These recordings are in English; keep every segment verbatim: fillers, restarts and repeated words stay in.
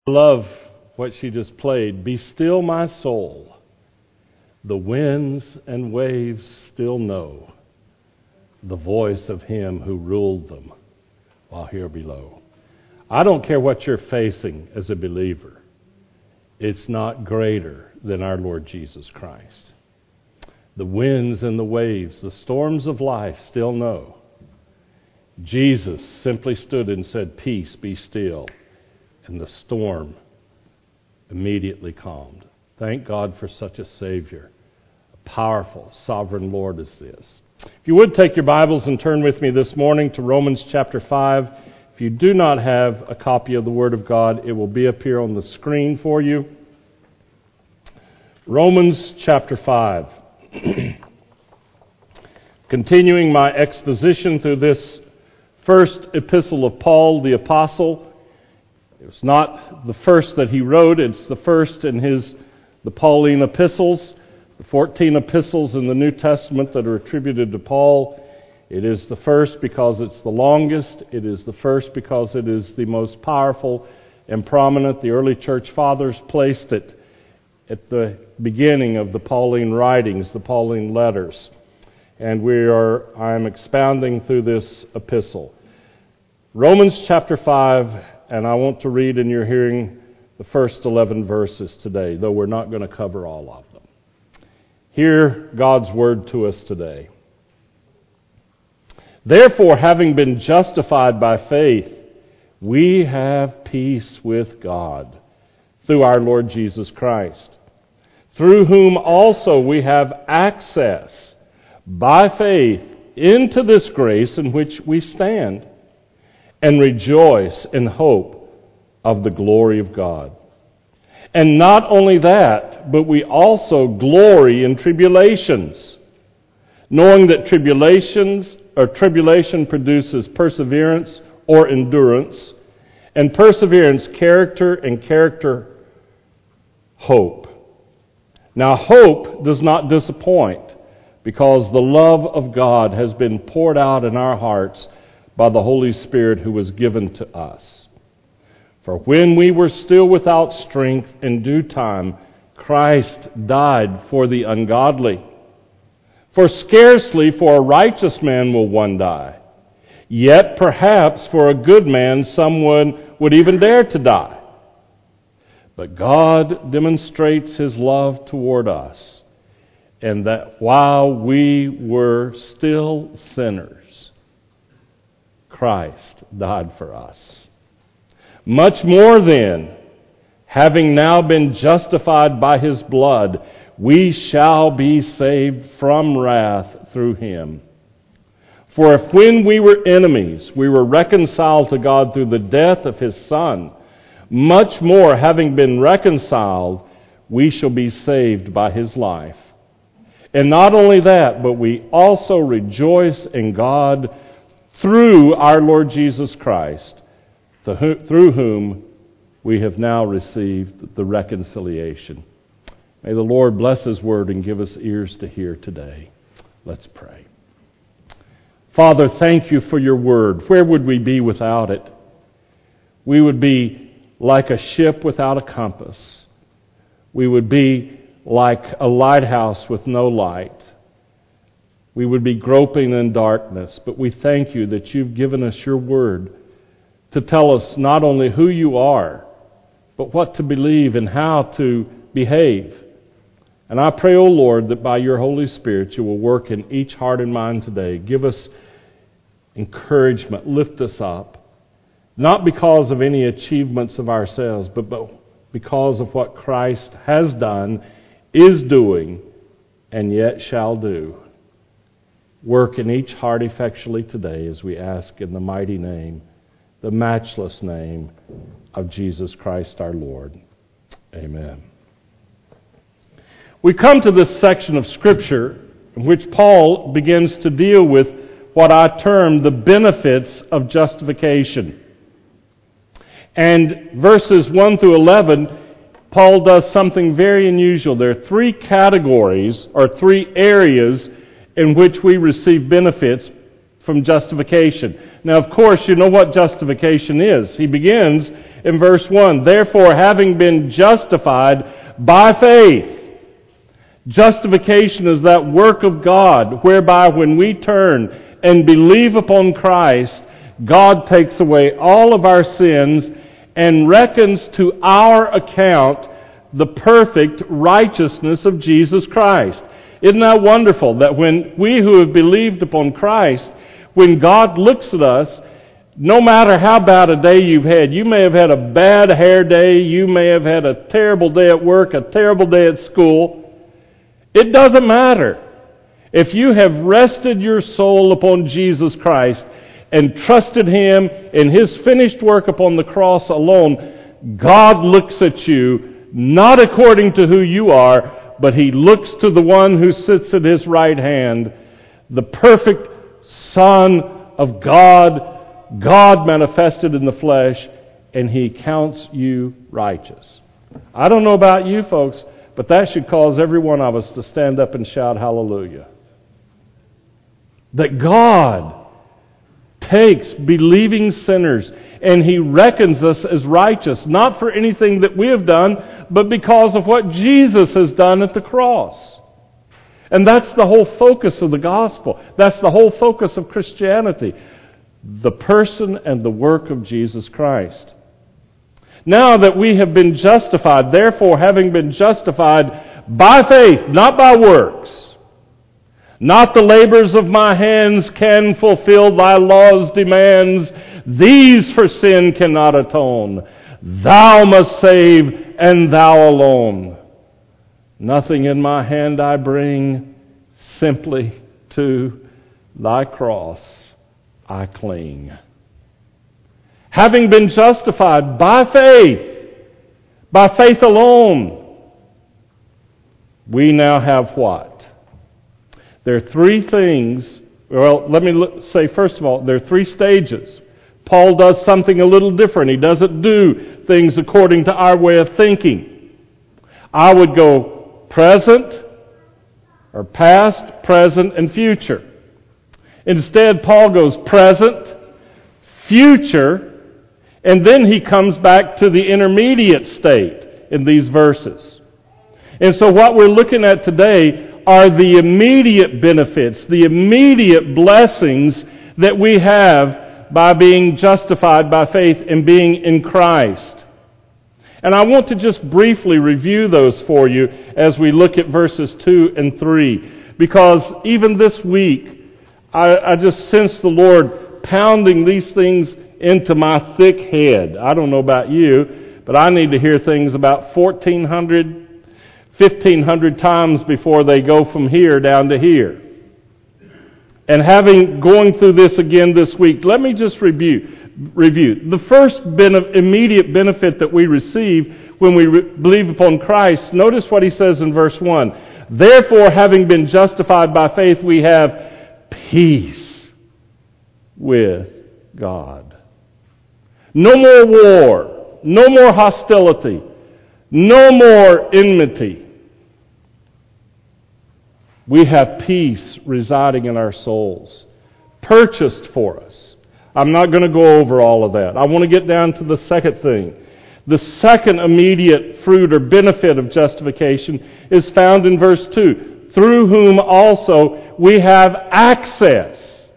I love what she just played. Be still, my soul. The winds and waves still know the voice of Him who ruled them while here below. I don't care what you're facing as a believer. It's not greater than our Lord Jesus Christ. The winds and the waves, the storms of life still know. Jesus simply stood and said, "Peace, be still." And the storm immediately calmed. Thank God for such a Savior, a powerful, sovereign Lord as this. If you would take your Bibles and turn with me this morning to Romans chapter five. If you do not have a copy of the Word of God, it will be up here on the screen for you. Romans chapter five. Continuing my exposition through this first epistle of Paul the Apostle. It's not the first that he wrote, it's the first in his the Pauline epistles, the fourteen epistles in the New Testament that are attributed to Paul. It is the first because it's the longest. It is the first because it is the most powerful and prominent. The early church fathers placed it at the beginning of the Pauline writings, the Pauline letters. And we are I am expounding through this epistle. Romans chapter five. And I want to read in your hearing the first eleven verses today, though we're not going to cover all of them. Hear God's word to us today. Therefore, having been justified by faith, we have peace with God through our Lord Jesus Christ, through whom also we have access by faith into this grace in which we stand, and rejoice in hope of the glory of God. And not only that, but we also glory in tribulations, knowing that tribulations or tribulation produces perseverance or endurance, and perseverance character, and character hope. Now hope does not disappoint, because the love of God has been poured out in our hearts by the Holy Spirit who was given to us. For when we were still without strength, in due time, Christ died for the ungodly. For scarcely for a righteous man will one die, yet perhaps for a good man someone would even dare to die. But God demonstrates His love toward us, and that while we were still sinners, Christ died for us. Much more then, having now been justified by His blood, we shall be saved from wrath through Him. For if when we were enemies, we were reconciled to God through the death of His Son, much more, having been reconciled, we shall be saved by His life. And not only that, but we also rejoice in God through our Lord Jesus Christ, through whom we have now received the reconciliation. May the Lord bless His word and give us ears to hear today. Let's pray. Father, thank You for Your word. Where would we be without it? We would be like a ship without a compass. We would be like a lighthouse with no light. We would be groping in darkness, but we thank You that You've given us Your word to tell us not only who You are, but what to believe and how to behave. And I pray, O Lord, that by Your Holy Spirit You will work in each heart and mind today. Give us encouragement, lift us up, not because of any achievements of ourselves, but because of what Christ has done, is doing, and yet shall do. Work in each heart effectually today as we ask in the mighty name, the matchless name of Jesus Christ our Lord. Amen. We come to this section of Scripture in which Paul begins to deal with what I term the benefits of justification. And verses one through eleven, Paul does something very unusual. There are three categories or three areas in which we receive benefits from justification. Now, of course, you know what justification is. He begins in verse one. Therefore, having been justified by faith. Justification is that work of God whereby when we turn and believe upon Christ, God takes away all of our sins and reckons to our account the perfect righteousness of Jesus Christ. Isn't that wonderful that when we who have believed upon Christ, when God looks at us, no matter how bad a day you've had, you may have had a bad hair day, you may have had a terrible day at work, a terrible day at school, it doesn't matter. If you have rested your soul upon Jesus Christ and trusted Him in His finished work upon the cross alone, God looks at you not according to who you are, but He looks to the one who sits at His right hand, the perfect Son of God, God manifested in the flesh, and He counts you righteous. I don't know about you folks, but that should cause every one of us to stand up and shout hallelujah. That God takes believing sinners and He reckons us as righteous, not for anything that we have done, but because of what Jesus has done at the cross. And that's the whole focus of the gospel. That's the whole focus of Christianity. The person and the work of Jesus Christ. Now that we have been justified, therefore having been justified by faith, not by works, not the labors of my hands can fulfill thy law's demands, these for sin cannot atone. Thou must save, and thou alone. Nothing in my hand I bring, simply to thy cross I cling. Having been justified by faith, by faith alone, we now have what? There are three things. Well, let me look, say first of all, there are three stages. Paul does something a little different. He doesn't do things according to our way of thinking. I would go present, or past, present, and future. Instead, Paul goes present, future, and then he comes back to the intermediate state in these verses. And so what we're looking at today are the immediate benefits, the immediate blessings that we have by being justified by faith and being in Christ. And I want to just briefly review those for you as we look at verses two and three. Because even this week, I, I just sense the Lord pounding these things into my thick head. I don't know about you, but I need to hear things about fourteen hundred, fifteen hundred times before they go from here down to here. And having going through this again this week, let me just review. Review. The first bene- immediate benefit that we receive when we re- believe upon Christ, notice what he says in verse one. Therefore, having been justified by faith, we have peace with God. No more war, no more hostility, no more enmity. We have peace residing in our souls, purchased for us. I'm not going to go over all of that. I want to get down to the second thing. The second immediate fruit or benefit of justification is found in verse two. Through whom also we have access.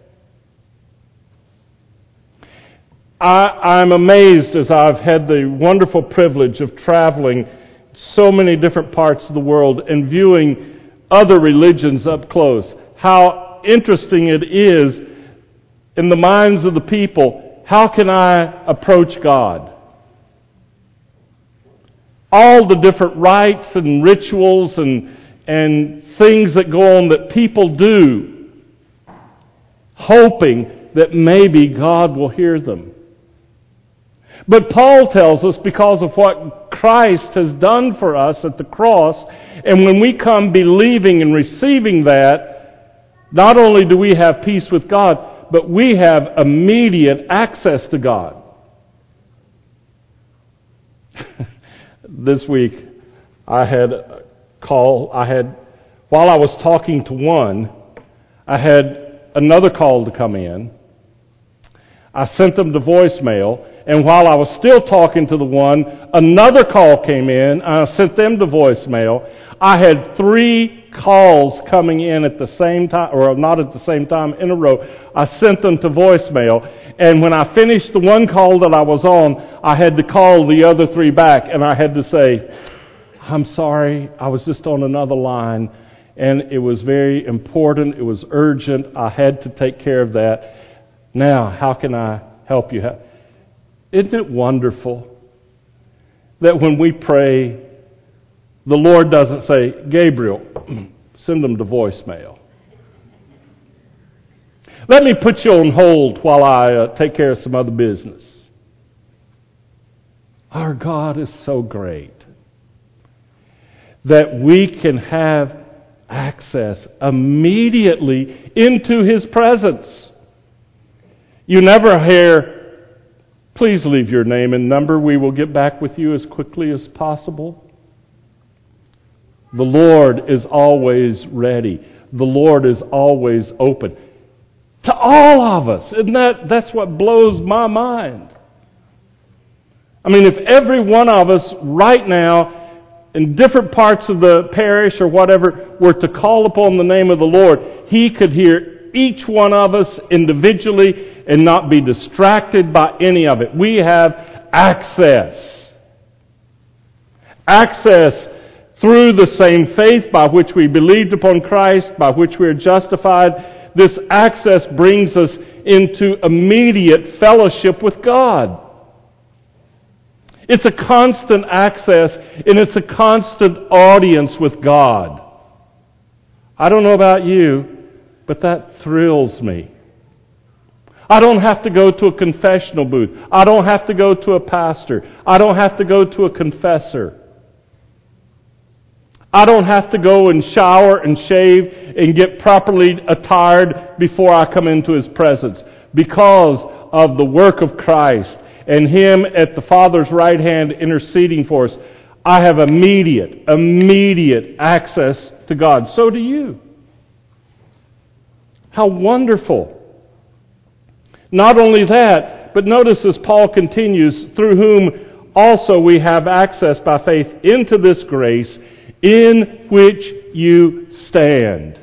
I, I'm amazed as I've had the wonderful privilege of traveling so many different parts of the world and viewing other religions up close. How interesting it is in the minds of the people, how can I approach God? All the different rites and rituals and, and things that go on that people do, hoping that maybe God will hear them. But Paul tells us because of what Christ has done for us at the cross, and when we come believing and receiving that, not only do we have peace with God, but we have immediate access to God. This week, I had a call, I had, while I was talking to one, I had another call to come in. I sent them to voicemail, And while I was still talking to the one, another call came in. I sent them to voicemail. I had three calls coming in at the same time, or not at the same time, in a row. I sent them to voicemail. And when I finished the one call that I was on, I had to call the other three back, and I had to say, I'm sorry, I was just on another line, and it was very important, it was urgent, I had to take care of that. Now, how can I help you? Isn't it wonderful that when we pray, the Lord doesn't say, Gabriel, send them to voicemail. Let me put you on hold while I uh, take care of some other business. Our God is so great that we can have access immediately into His presence. You never hear, please leave your name and number. We will get back with you as quickly as possible. The Lord is always ready. The Lord is always open. To all of us. Isn't that, that's what blows my mind. I mean, if every one of us right now, in different parts of the parish or whatever, were to call upon the name of the Lord, He could hear each one of us individually and not be distracted by any of it. We have access. Access through the same faith by which we believed upon Christ, by which we are justified. This access brings us into immediate fellowship with God. It's a constant access, and it's a constant audience with God. I don't know about you, but that thrills me. I don't have to go to a confessional booth. I don't have to go to a pastor. I don't have to go to a confessor. I don't have to go and shower and shave and get properly attired before I come into His presence. Because of the work of Christ and Him at the Father's right hand interceding for us, I have immediate, immediate access to God. So do you. How wonderful. Not only that, but notice as Paul continues, through whom also we have access by faith into this grace in which you stand.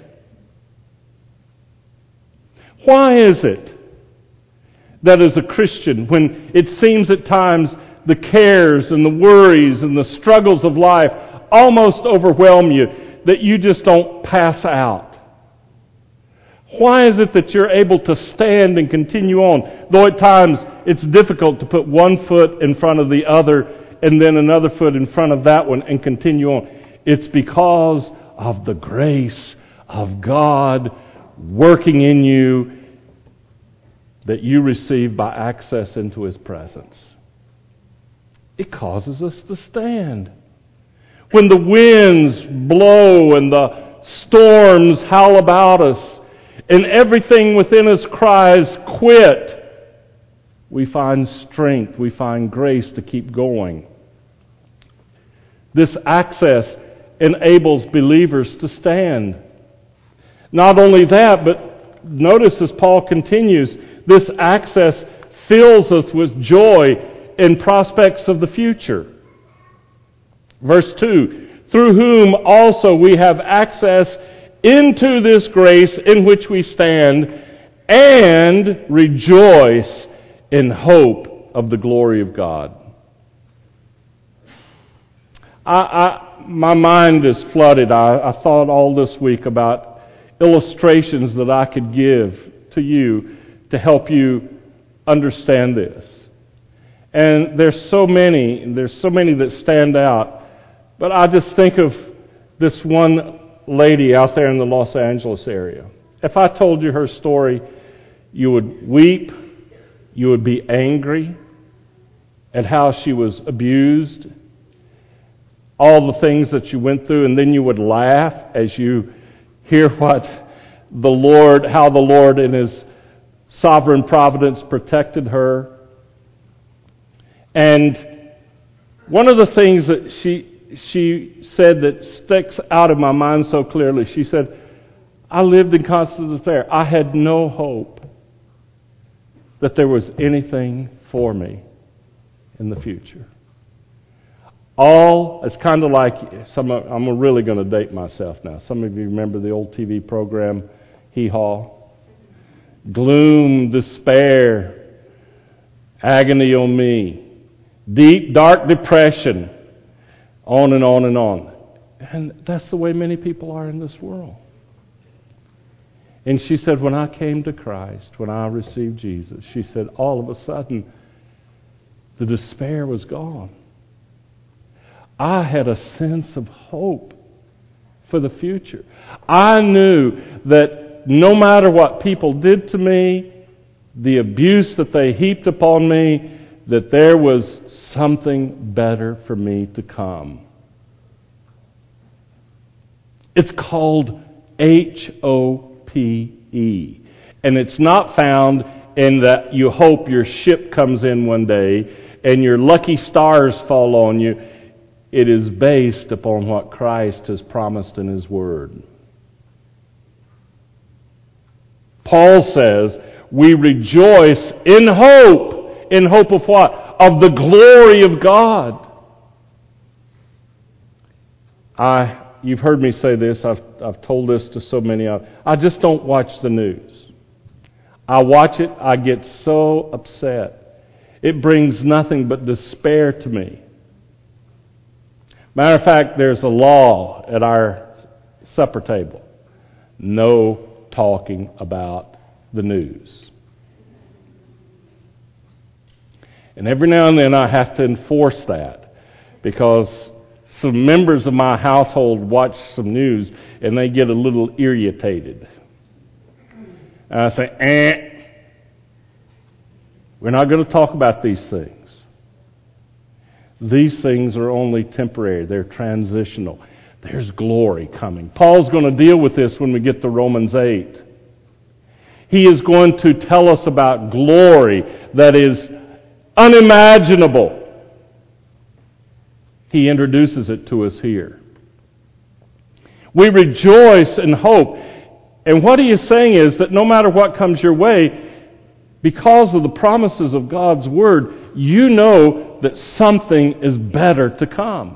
Why is it that as a Christian, when it seems at times the cares and the worries and the struggles of life almost overwhelm you, that you just don't pass out? Why is it that you're able to stand and continue on, though at times it's difficult to put one foot in front of the other and then another foot in front of that one and continue on? It's because of the grace of God working in you that you receive by access into His presence. It causes us to stand. When the winds blow and the storms howl about us and everything within us cries, quit, we find strength, we find grace to keep going. This access enables believers to stand. Not only that, but notice as Paul continues, this access fills us with joy in prospects of the future. Verse two, through whom also we have access into this grace in which we stand and rejoice in hope of the glory of God. I, I My mind is flooded. I, I thought all this week about illustrations that I could give to you to help you understand this. And there's so many, there's so many that stand out. But I just think of this one lady out there in the Los Angeles area. If I told you her story, you would weep, you would be angry at how she was abused, all the things that you went through, and then you would laugh as you hear what the Lord, how the Lord in His sovereign providence protected her. And one of the things that she she said that sticks out of my mind so clearly, she said, I lived in constant despair. I had no hope that there was anything for me. in the future. All, it's kind of like, some. Of, I'm really going to date myself now. Some of you remember the old T V program, Hee Haw? Gloom, despair, agony on me, deep, dark depression, on and on and on. And that's the way many people are in this world. And she said, when I came to Christ, when I received Jesus, she said, all of a sudden, the despair was gone. I had a sense of hope for the future. I knew that no matter what people did to me, the abuse that they heaped upon me, that there was something better for me to come. It's called H O P E. And it's not found in that you hope your ship comes in one day and your lucky stars fall on you. It is based upon what Christ has promised in His Word. Paul says, we rejoice in hope. In hope of what? Of the glory of God. I, you've heard me say this. I've, I've told this to so many of. I just don't watch the news. I watch it. I get so upset. It brings nothing but despair to me. Matter of fact, there's a law at our supper table. No talking about the news. And every now and then I have to enforce that because some members of my household watch some news and they get a little irritated. And I say, eh, we're not going to talk about these things. These things are only temporary. They're transitional. There's glory coming. Paul's going to deal with this when we get to Romans eight. He is going to tell us about glory that is unimaginable. He introduces it to us here. We rejoice in hope. And what he is saying is that no matter what comes your way, because of the promises of God's Word, you know that something is better to come.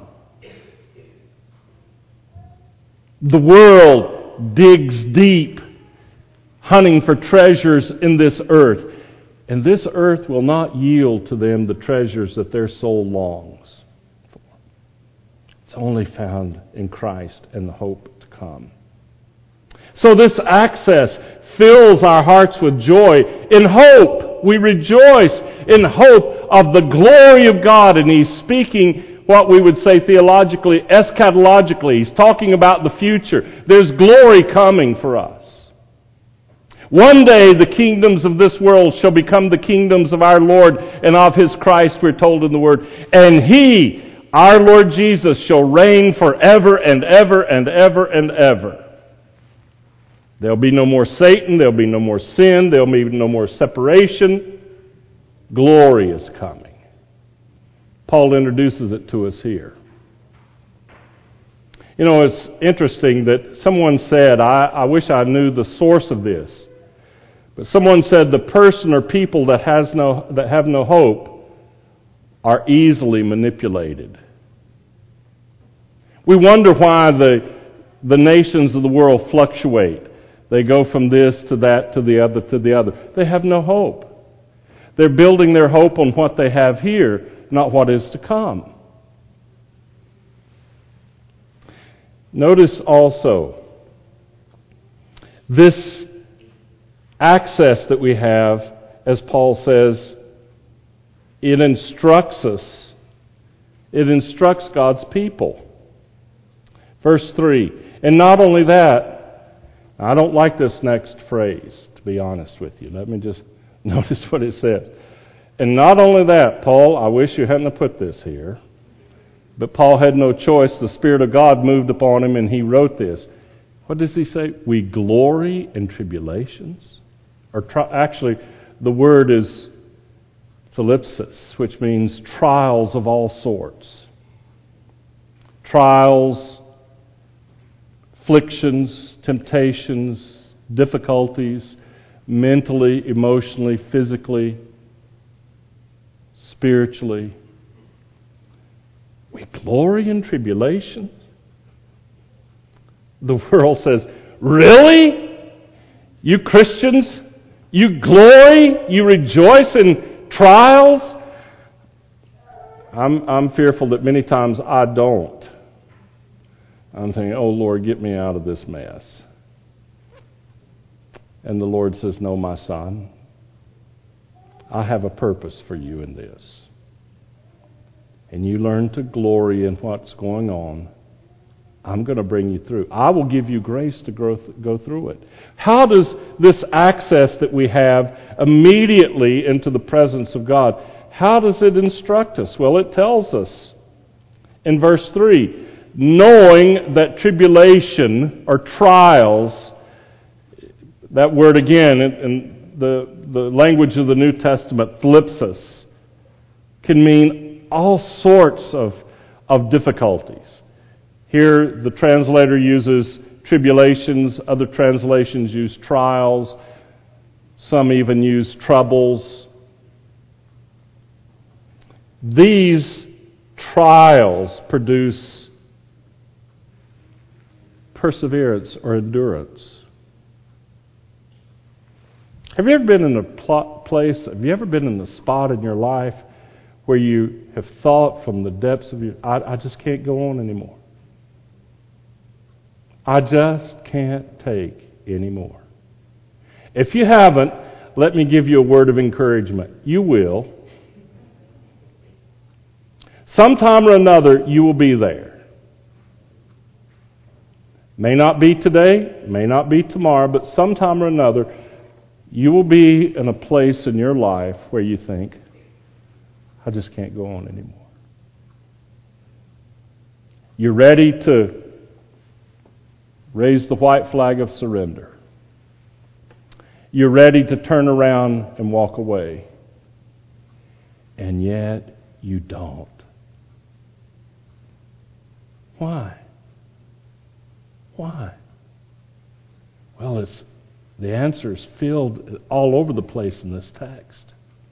The world digs deep, hunting for treasures in this earth. And this earth will not yield to them the treasures that their soul longs for. It's only found in Christ and the hope to come. So this access fills our hearts with joy. In hope, we rejoice in hope of the glory of God. And he's speaking what we would say theologically, eschatologically. He's talking about the future. There's glory coming for us. One day the kingdoms of this world shall become the kingdoms of our Lord and of His Christ, we're told in the Word. And He, our Lord Jesus, shall reign forever and ever and ever and ever. There'll be no more Satan. There'll be no more sin. There'll be no more separation. Glory is coming. Paul introduces it to us here. You know, it's interesting that someone said, I, I wish I knew the source of this, but someone said the person or people that has no that have no hope are easily manipulated. We wonder why the the nations of the world fluctuate. They go from this to that to the other to the other. They have no hope. They're building their hope on what they have here, not what is to come. Notice also, this access that we have, as Paul says, it instructs us. It instructs God's people. Verse three, and not only that, I don't like this next phrase, to be honest with you. Let me just notice what it says. And not only that, Paul, I wish you hadn't put this here, but Paul had no choice. The Spirit of God moved upon him and he wrote this. What does he say? We glory in tribulations. Or tri- actually, the word is thlipsis, which means trials of all sorts. Trials, afflictions, temptations, difficulties, mentally, emotionally, physically, spiritually. Glory in tribulation? The world says, really? You Christians, you glory, you rejoice in trials? I'm, I'm fearful that many times I don't. I'm thinking, oh Lord, get me out of this mess. And the Lord says, no, my son, I have a purpose for you in this. And you learn to glory in what's going on. I'm going to bring you through. I will give you grace to grow th- go through it. How does this access that we have immediately into the presence of God, how does it instruct us? Well, it tells us in verse three, knowing that tribulation or trials, that word again in, in the, the language of the New Testament, thlipsis, can mean all sorts of, of difficulties. Here, the translator uses tribulations. Other translations use trials. Some even use troubles. These trials produce perseverance or endurance. Have you ever been in a pl- place, have you ever been in a spot in your life where you have thought from the depths of your, I, I just can't go on anymore. I just can't take anymore. If you haven't, let me give you a word of encouragement. You will. Sometime or another, you will be there. May not be today, may not be tomorrow, but sometime or another, you will be in a place in your life where you think, I just can't go on anymore. You're ready to raise the white flag of surrender. You're ready to turn around and walk away. And yet, you don't. Why? Why? Well, it's the answer is filled all over the place in this text.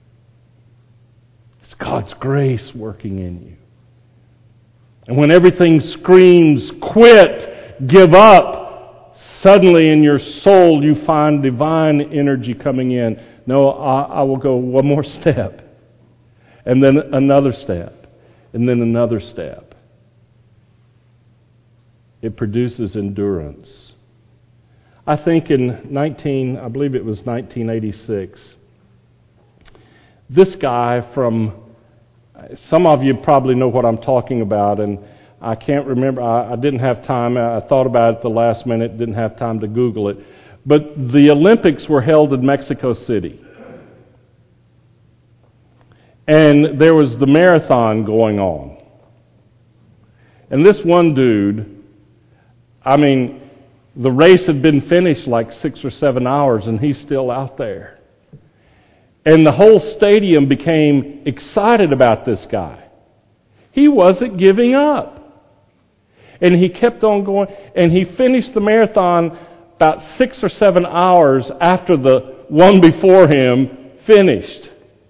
It's God's grace working in you. And when everything screams, quit, give up, suddenly in your soul you find divine energy coming in. No, I, I will go one more step. And then another step. And then another step. It produces endurance. I think in nineteen, I believe it was nineteen eighty-six, this guy from, some of you probably know what I'm talking about, and I can't remember, I, I didn't have time, I thought about it at the last minute, didn't have time to Google it, but the Olympics were held in Mexico City. And there was the marathon going on. And this one dude, I mean, the race had been finished like six or seven hours, and he's still out there. And the whole stadium became excited about this guy. He wasn't giving up. And he kept on going, and he finished the marathon about six or seven hours after the one before him finished.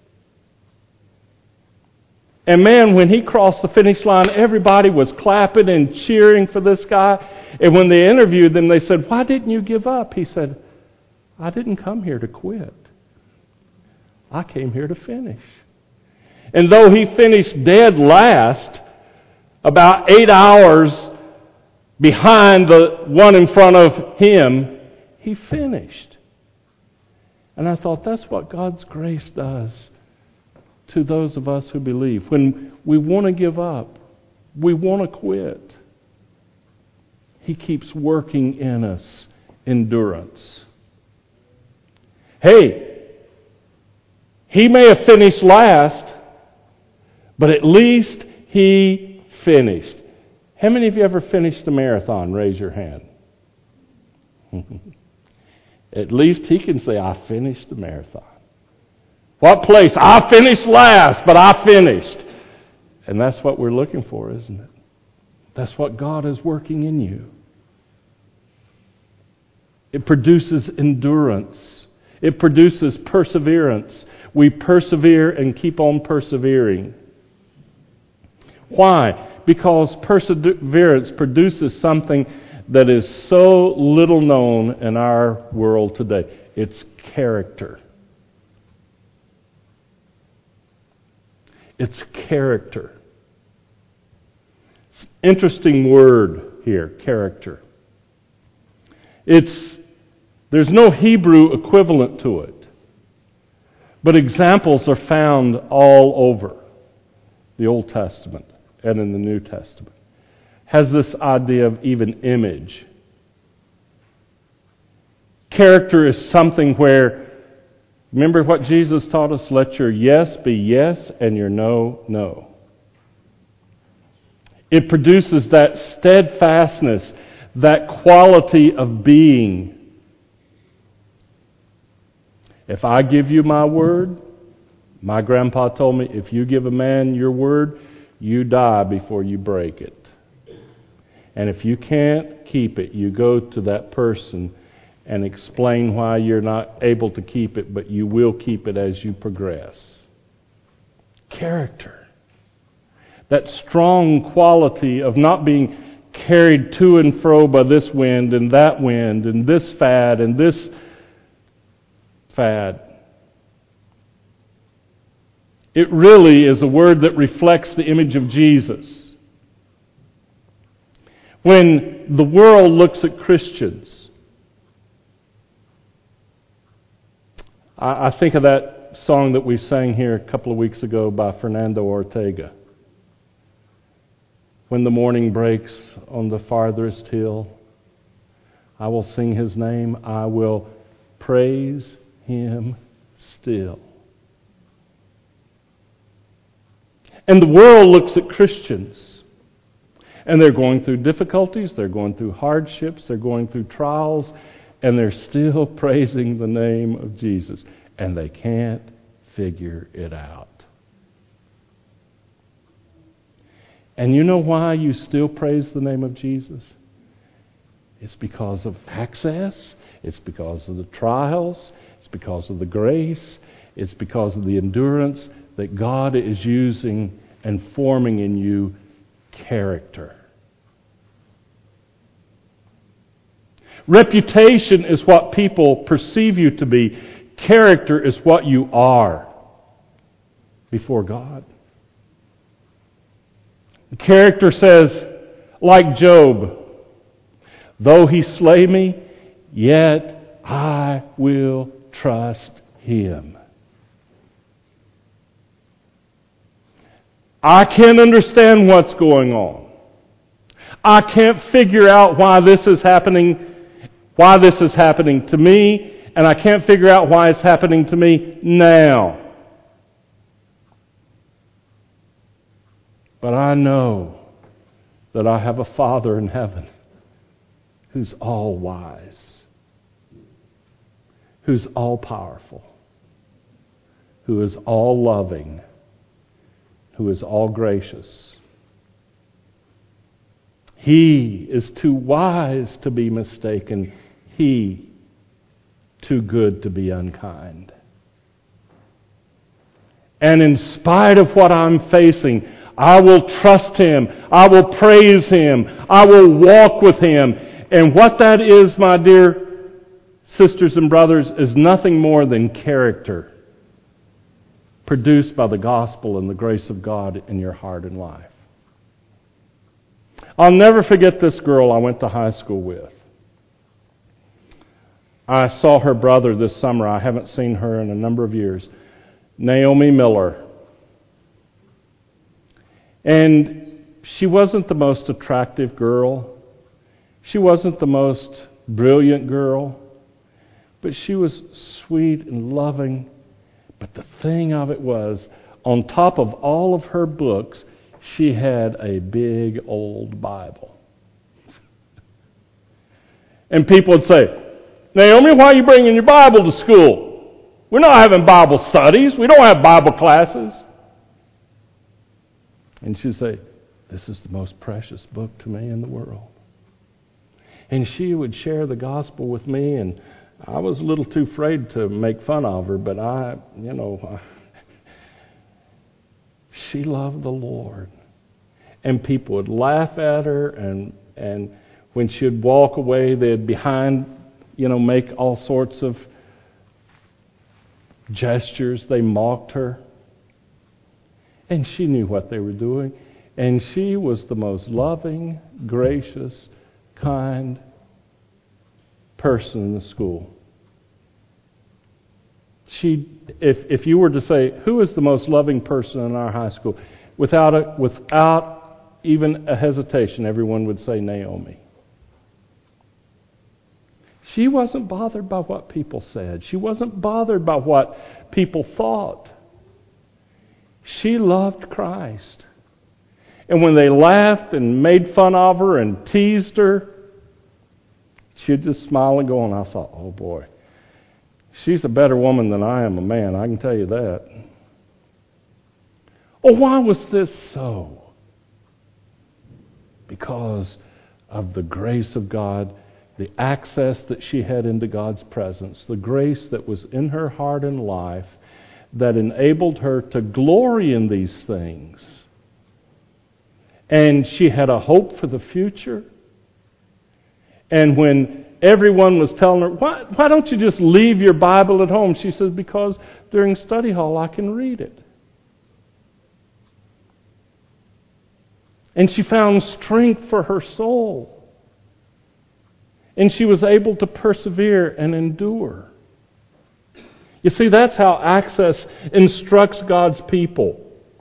And man, when he crossed the finish line, everybody was clapping and cheering for this guy. And when they interviewed him, they said, why didn't you give up? He said, I didn't come here to quit. I came here to finish. And though he finished dead last, about eight hours behind the one in front of him, he finished. And I thought, that's what God's grace does to those of us who believe. When we want to give up, we want to quit, He keeps working in us endurance. Hey, he may have finished last, but at least he finished. How many of you ever finished the marathon? Raise your hand. At least he can say, I finished the marathon. What place? I finished last, but I finished. And that's what we're looking for, isn't it? That's what God is working in you. It produces endurance. It produces perseverance. We persevere and keep on persevering. Why? Because perseverance produces something that is so little known in our world today. It's character. It's character. It's an interesting word here, character. It's there's no Hebrew equivalent to it. But examples are found all over the Old Testament and in the New Testament. Has this idea of even image. Character is something where, remember what Jesus taught us? Let your yes be yes and your no, no. It produces that steadfastness, that quality of being. If I give you my word, my grandpa told me, if you give a man your word, you die before you break it. And if you can't keep it, you go to that person and explain why you're not able to keep it, but you will keep it as you progress. Character. That strong quality of not being carried to and fro by this wind and that wind and this fad and this fad. It really is a word that reflects the image of Jesus. When the world looks at Christians, I, I think of that song that we sang here a couple of weeks ago by Fernando Ortega. When the morning breaks on the farthest hill, I will sing His name, I will praise Him still. And the world looks at Christians, and they're going through difficulties, they're going through hardships, they're going through trials, and they're still praising the name of Jesus. And they can't figure it out. And you know why you still praise the name of Jesus? It's because of access, it's because of the trials, it's because of the grace, it's because of the endurance that God is using and forming in you character. Reputation is what people perceive you to be. Character is what you are before God. Character says, like Job, though he slay me, yet I will trust him. I can't understand what's going on. I can't figure out why this is happening, why this is happening to me, and I can't figure out why it's happening to me now. But I know that I have a Father in heaven who's all wise, who's all powerful, who is all loving, who is all gracious. He is too wise to be mistaken. He too good to be unkind. And in spite of what I'm facing, I will trust Him. I will praise Him. I will walk with Him. And what that is, my dear sisters and brothers, is nothing more than character produced by the gospel and the grace of God in your heart and life. I'll never forget this girl I went to high school with. I saw her brother this summer. I haven't seen her in a number of years. Naomi Miller. And she wasn't the most attractive girl. She wasn't the most brilliant girl. But she was sweet and loving. But the thing of it was, on top of all of her books, she had a big old Bible. And people would say, Naomi, why are you bringing your Bible to school? We're not having Bible studies. We don't have Bible classes. And she'd say, this is the most precious book to me in the world. And she would share the gospel with me, and I was a little too afraid to make fun of her, but I, you know, she loved the Lord. And people would laugh at her, and and when she'd walk away, they'd behind, you know, make all sorts of gestures. They mocked her. And she knew what they were doing. And she was the most loving, gracious, kind person in the school. She, if if you were to say, who is the most loving person in our high school, without a, without even a hesitation, everyone would say Naomi. She wasn't bothered by what people said. She wasn't bothered by what people thought. She loved Christ. And when they laughed and made fun of her and teased her, she'd just smile and go, and I thought, oh boy, she's a better woman than I am a man, I can tell you that. Oh, why was this so? Because of the grace of God, the access that she had into God's presence, the grace that was in her heart and life that enabled her to glory in these things. And she had a hope for the future. And when everyone was telling her, why, why don't you just leave your Bible at home? She says, because during study hall I can read it. And she found strength for her soul. And she was able to persevere and endure. You see, that's how access instructs God's people.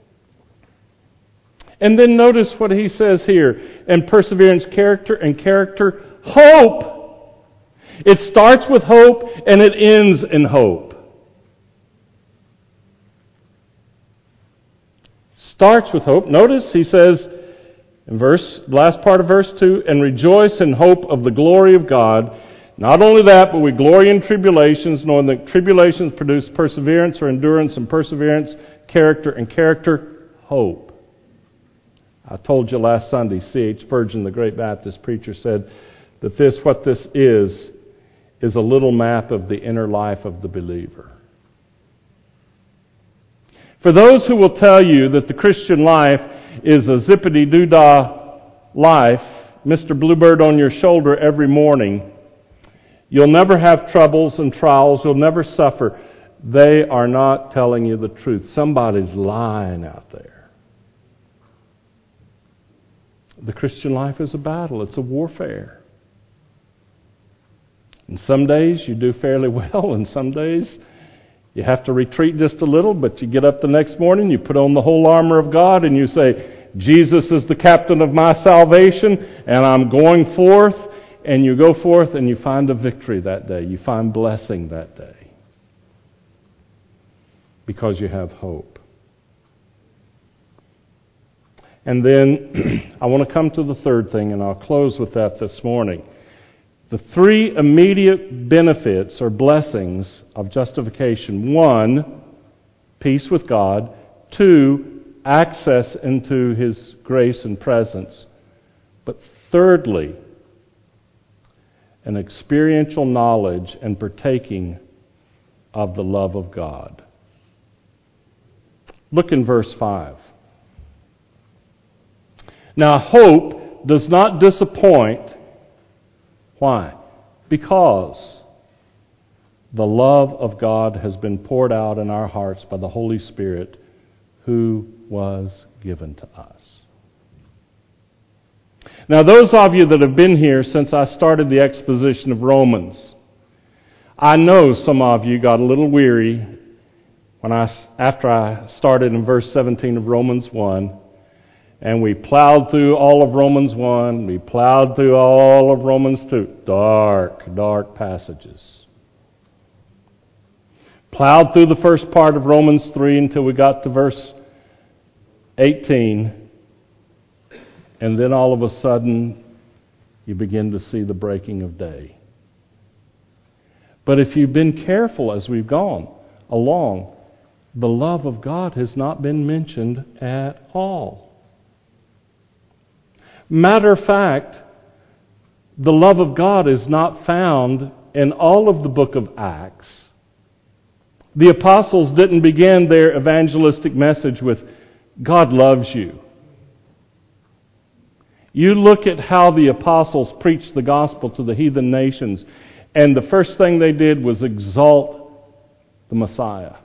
And then notice what he says here. And perseverance, character, and character, hope. It starts with hope and it ends in hope. Starts with hope. Notice he says in verse, last part of verse two, and rejoice in hope of the glory of God. Not only that, but we glory in tribulations, knowing that tribulations produce perseverance or endurance, and perseverance, character, and character, hope. I told you last Sunday, C H Spurgeon, the great Baptist preacher, said that this, what this is, is a little map of the inner life of the believer. For those who will tell you that the Christian life is a zippity-doo-dah life, Mister Bluebird on your shoulder every morning, you'll never have troubles and trials, you'll never suffer. They are not telling you the truth. Somebody's lying out there. The Christian life is a battle. It's a warfare. And some days you do fairly well, and some days you have to retreat just a little, but you get up the next morning, you put on the whole armor of God, and you say, Jesus is the captain of my salvation, and I'm going forth, and you go forth and you find a victory that day. You find blessing that day. Because you have hope. And then I want to come to the third thing, and I'll close with that this morning. The three immediate benefits or blessings of justification. One, peace with God. Two, access into His grace and presence. But thirdly, an experiential knowledge and partaking of the love of God. Look in verse five. Now, hope does not disappoint. Why? Because the love of God has been poured out in our hearts by the Holy Spirit who was given to us. Now, those of you that have been here since I started the exposition of Romans, I know some of you got a little weary when I, after I started in verse seventeen of Romans one, and we plowed through all of Romans one, we plowed through all of Romans two. Dark, dark passages. Plowed through the first part of Romans three until we got to verse eighteen. And then all of a sudden, you begin to see the breaking of day. But if you've been careful as we've gone along, the love of God has not been mentioned at all. Matter of fact, the love of God is not found in all of the book of Acts. The apostles didn't begin their evangelistic message with, God loves you. You look at how the apostles preached the gospel to the heathen nations, and the first thing they did was exalt the Messiah.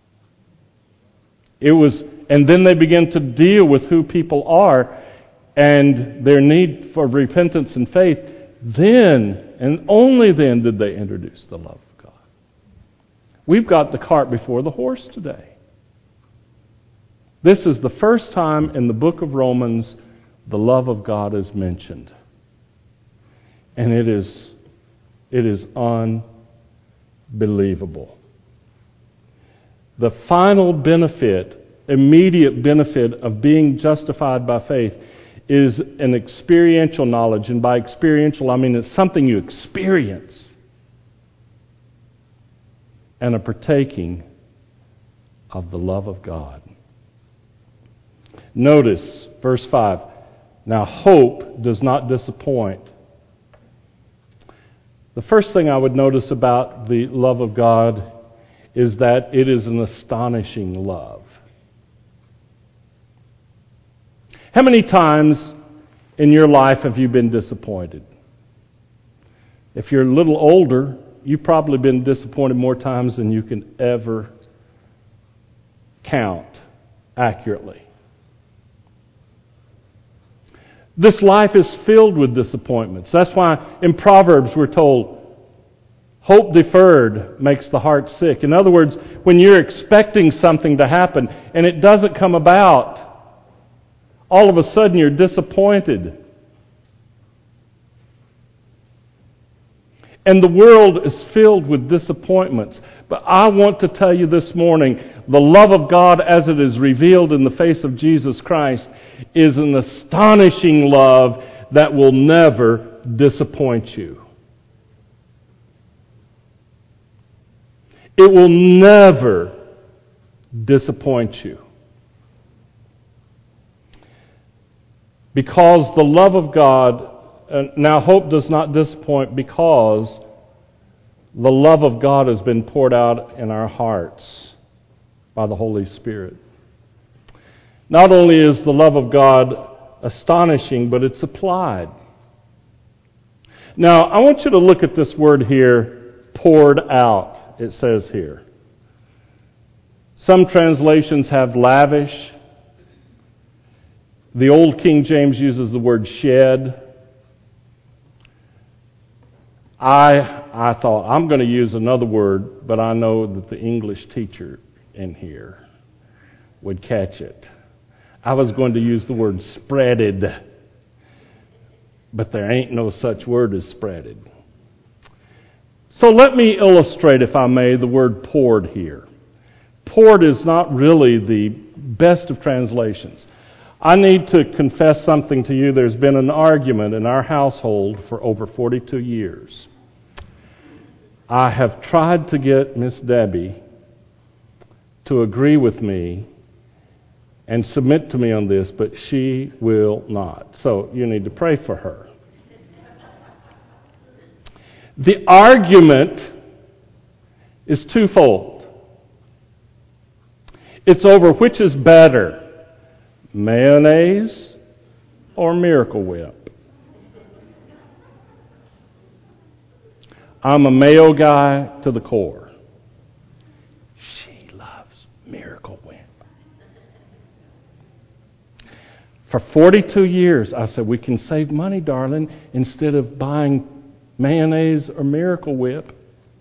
It was, and then they began to deal with who people are and their need for repentance and faith. Then, and only then, did they introduce the love of God. We've got the cart before the horse today. This is the first time in the book of Romans the love of God is mentioned. And it is, it is unbelievable. The final benefit, immediate benefit of being justified by faith is an experiential knowledge. And by experiential, I mean it's something you experience. And a partaking of the love of God. Notice verse five. Now hope does not disappoint. The first thing I would notice about the love of God is that it is an astonishing love. How many times in your life have you been disappointed? If you're a little older, you've probably been disappointed more times than you can ever count accurately. This life is filled with disappointments. That's why in Proverbs we're told, hope deferred makes the heart sick. In other words, when you're expecting something to happen and it doesn't come about, all of a sudden you're disappointed. And the world is filled with disappointments. But I want to tell you this morning, the love of God as it is revealed in the face of Jesus Christ is an astonishing love that will never disappoint you. It will never disappoint you. Because the love of God, uh, now hope does not disappoint because the love of God has been poured out in our hearts by the Holy Spirit. Not only is the love of God astonishing, but it's applied. Now, I want you to look at this word here, poured out, it says here. Some translations have lavish. The Old King James uses the word shed. I I thought, I'm going to use another word, but I know that the English teacher in here would catch it. I was going to use the word spreaded, but there ain't no such word as spreaded. So let me illustrate, if I may, the word poured here. Poured is not really the best of translations. I need to confess something to you. There's been an argument in our household for over forty-two years. I have tried to get Miss Debbie to agree with me and submit to me on this, but she will not. So you need to pray for her. The argument is twofold. It's over which is better, mayonnaise or Miracle Whip. I'm a mayo guy to the core. She loves Miracle Whip. For forty-two years, I said, we can save money, darling, instead of buying mayonnaise or Miracle Whip.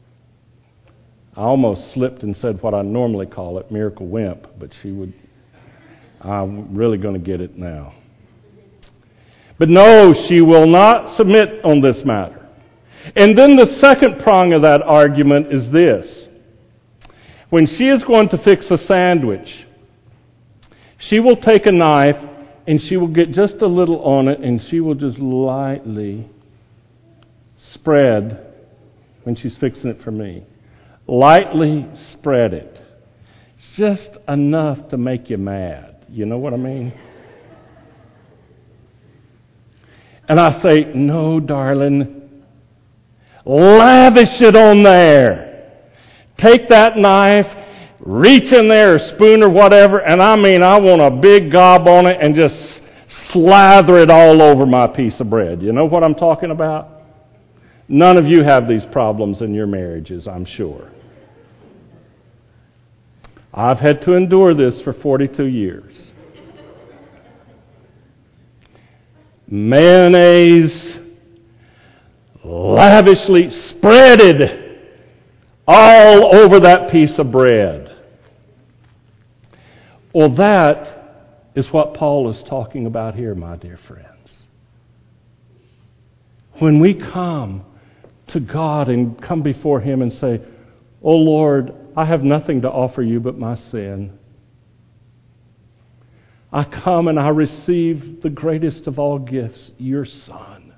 I almost slipped and said what I normally call it, Miracle Whip, but she would, I'm really going to get it now. But no, she will not submit on this matter. And then the second prong of that argument is this. When she is going to fix a sandwich, she will take a knife and she will get just a little on it and she will just lightly spread when she's fixing it for me. Lightly spread it. Just enough to make you mad. You know what I mean? And I say, no, darling. Lavish it on there. Take that knife, reach in there, or spoon or whatever, and I mean, I want a big gob on it and just slather it all over my piece of bread. You know what I'm talking about? None of you have these problems in your marriages, I'm sure. I've had to endure this for forty-two years. Mayonnaise lavishly spreaded all over that piece of bread. Well, that is what Paul is talking about here, my dear friends. When we come to God and come before Him and say, "Oh Lord, I have nothing to offer you but my sin. I come and I receive the greatest of all gifts, your Son.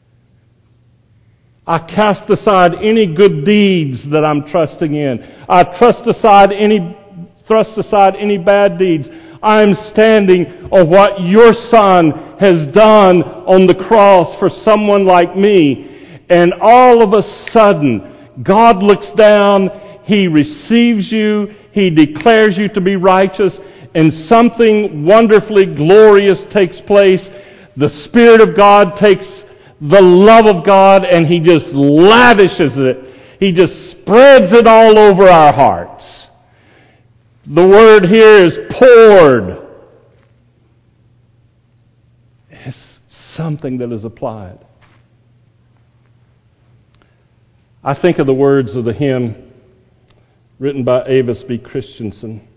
I cast aside any good deeds that I'm trusting in. I trust aside any, thrust aside any bad deeds. I am standing on what your Son has done on the cross for someone like me." And all of a sudden, God looks down, He receives you, He declares you to be righteous, and something wonderfully glorious takes place. The Spirit of God takes the love of God and He just lavishes it. He just spreads it all over our hearts. The word here is poured. It's something that is applied. I think of the words of the hymn written by Avis B. Christensen.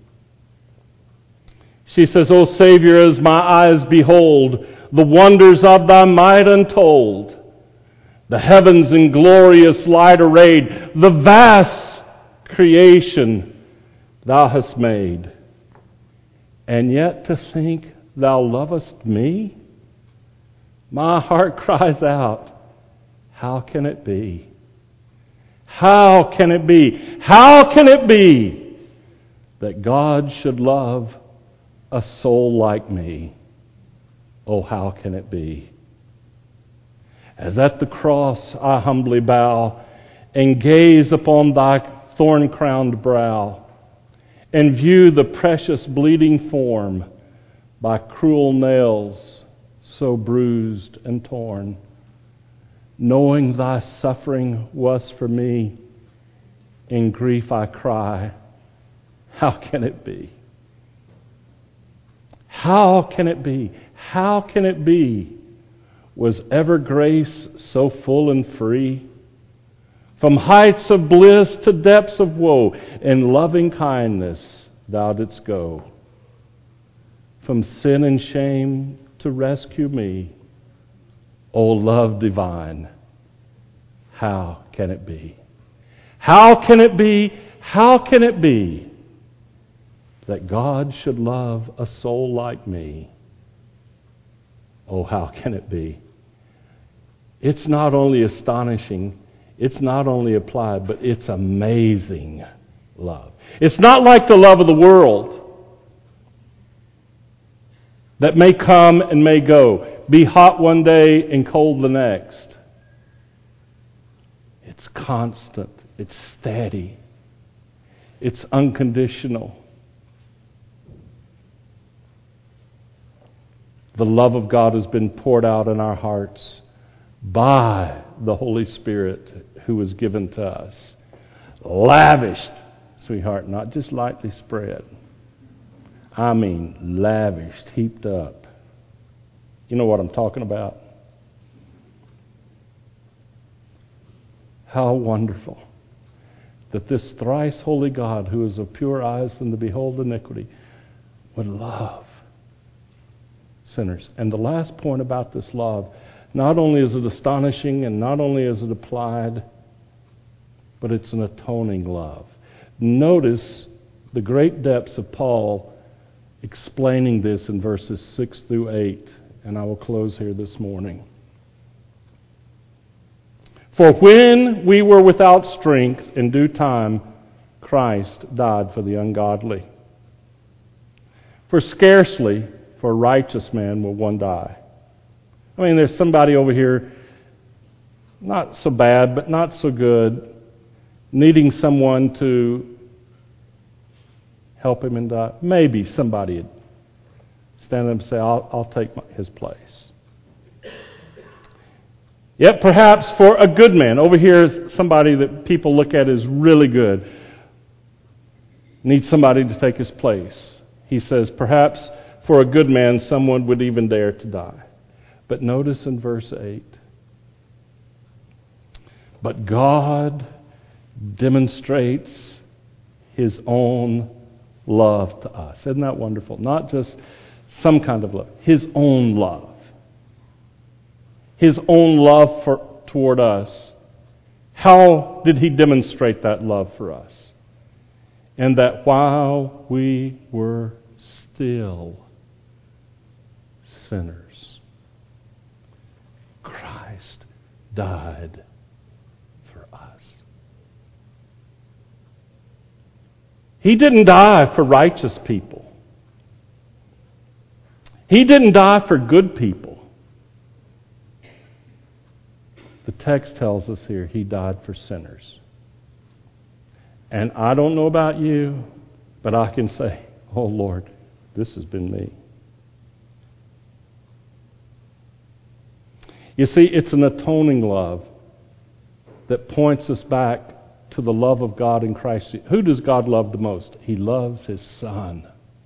She says, "O Savior, as my eyes behold the wonders of thy might untold, the heavens in glorious light arrayed, the vast creation thou hast made, and yet to think thou lovest me, my heart cries out, how can it be? How can it be? How can it be that God should love a soul like me? Oh, how can it be? As at the cross I humbly bow and gaze upon thy thorn-crowned brow, and view the precious bleeding form by cruel nails so bruised and torn, knowing thy suffering was for me, in grief I cry, how can it be? How can it be? How can it be? Was ever grace so full and free? From heights of bliss to depths of woe, in loving kindness thou didst go. From sin and shame to rescue me, O love divine, how can it be? How can it be? How can it be that God should love a soul like me? Oh, how can it be? It's not only astonishing, it's not only applied, but it's amazing love. It's not like the love of the world that may come and may go, be hot one day and cold the next. It's constant, it's steady, it's unconditional. The love of God has been poured out in our hearts by the Holy Spirit who was given to us. Lavished, sweetheart, not just lightly spread. I mean lavished, heaped up. You know what I'm talking about? How wonderful that this thrice holy God, who is of pure eyes than to behold iniquity, would love sinners. And the last point about this love, not only is it astonishing and not only is it applied, but it's an atoning love. Notice the great depths of Paul explaining this in verses six through eight, and I will close here this morning. For when we were without strength, in due time Christ died for the ungodly. For scarcely for a righteous man will one die. I mean, there's somebody over here, not so bad, but not so good, needing someone to help him and die. Maybe somebody would stand up and say, I'll, I'll take my, his place. Yet perhaps for a good man, over here is somebody that people look at as really good, needs somebody to take his place. He says, perhaps for a good man, someone would even dare to die. But notice in verse eight, but God demonstrates His own love to us. Isn't that wonderful? Not just some kind of love. His own love. His own love for, toward us. How did He demonstrate that love for us? And that while we were still sinners, Christ died for us. He didn't die for righteous people. He didn't die for good people. The text tells us here He died for sinners. And I don't know about you, but I can say, oh Lord, this has been me. You see, it's an atoning love that points us back to the love of God in Christ. Who does God love the most? He loves His Son.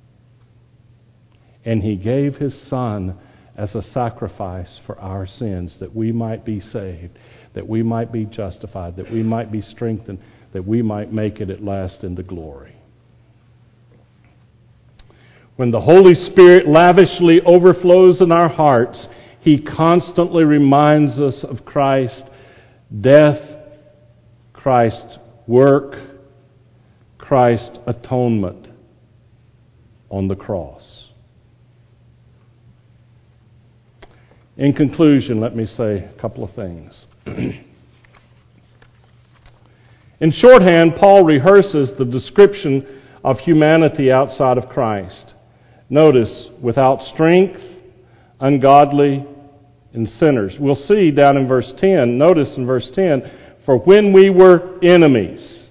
And He gave His Son as a sacrifice for our sins, that we might be saved, that we might be justified, that we might be strengthened, that we might make it at last into glory. When the Holy Spirit lavishly overflows in our hearts, He constantly reminds us of Christ's death, Christ's work, Christ's atonement on the cross. In conclusion, let me say a couple of things. In shorthand, Paul rehearses the description of humanity outside of Christ. Notice, without strength, ungodly, and sinners. We'll see down in verse ten, notice in verse ten, for when we were enemies.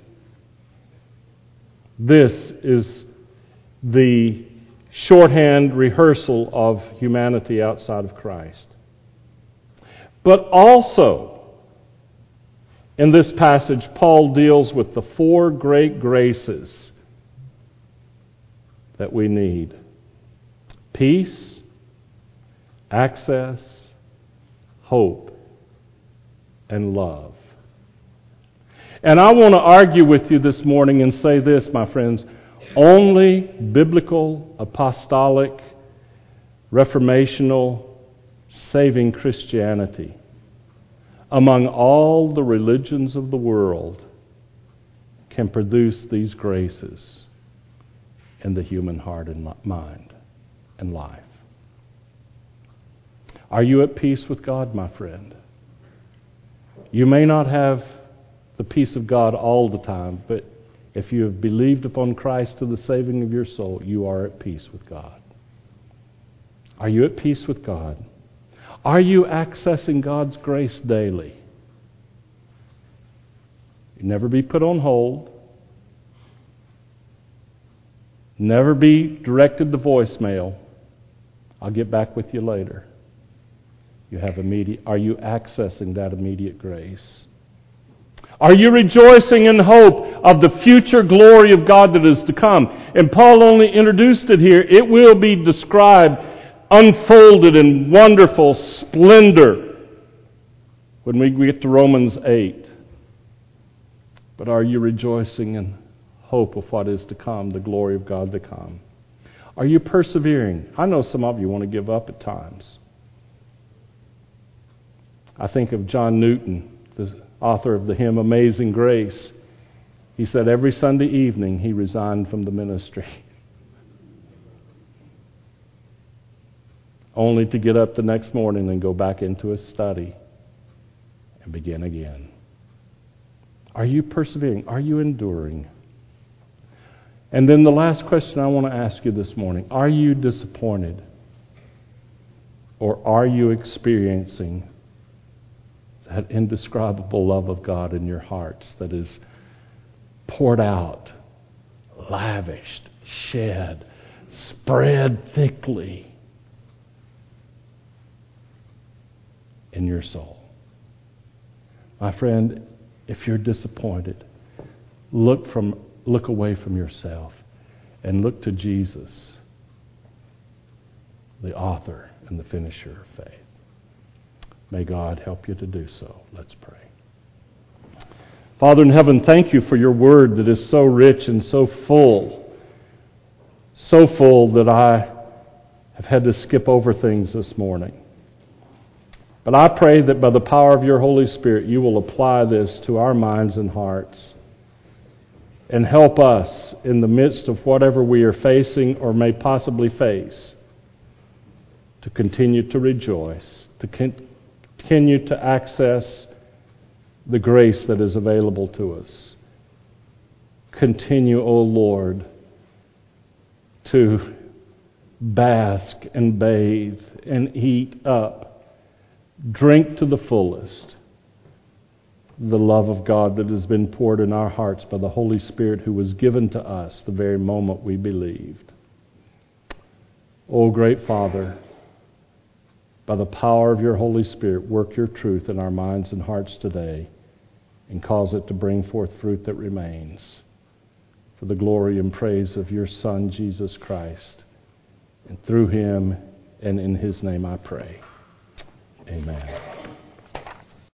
This is the shorthand rehearsal of humanity outside of Christ. But also, in this passage, Paul deals with the four great graces that we need. Peace, access, hope, and love. And I want to argue with you this morning and say this, my friends. Only biblical, apostolic, reformational, saving Christianity among all the religions of the world can produce these graces in the human heart and mind and life. Are you at peace with God, my friend? You may not have the peace of God all the time, but if you have believed upon Christ to the saving of your soul, you are at peace with God. Are you at peace with God? Are you accessing God's grace daily? You never be put on hold. Never be directed to voicemail. I'll get back with you later. You have immediate. Are you accessing that immediate grace? Are you rejoicing in hope of the future glory of God that is to come? And Paul only introduced it here. It will be described, unfolded in wonderful splendor when we get to Romans eight. But are you rejoicing in hope of what is to come, the glory of God to come? Are you persevering? I know some of you want to give up at times. I think of John Newton, the author of the hymn Amazing Grace. He said every Sunday evening he resigned from the ministry, only to get up the next morning and go back into his study and begin again. Are you persevering? Are you enduring? And then the last question I want to ask you this morning, are you disappointed? Or are you experiencing that indescribable love of God in your hearts that is poured out, lavished, shed, spread thickly in your soul. My friend, if you're disappointed, look from look away from yourself and look to Jesus, the author and the finisher of faith. May God help you to do so. Let's pray. Father in heaven, thank you for your word that is so rich and so full, so full that I have had to skip over things this morning. But I pray that by the power of your Holy Spirit, you will apply this to our minds and hearts and help us in the midst of whatever we are facing or may possibly face to continue to rejoice, to continue to access the grace that is available to us. Continue, O Lord, to bask and bathe and eat up, drink to the fullest the love of God that has been poured in our hearts by the Holy Spirit who was given to us the very moment we believed. O great Father, by the power of your Holy Spirit, work your truth in our minds and hearts today and cause it to bring forth fruit that remains for the glory and praise of your Son, Jesus Christ. And through him and in his name I pray. Amen.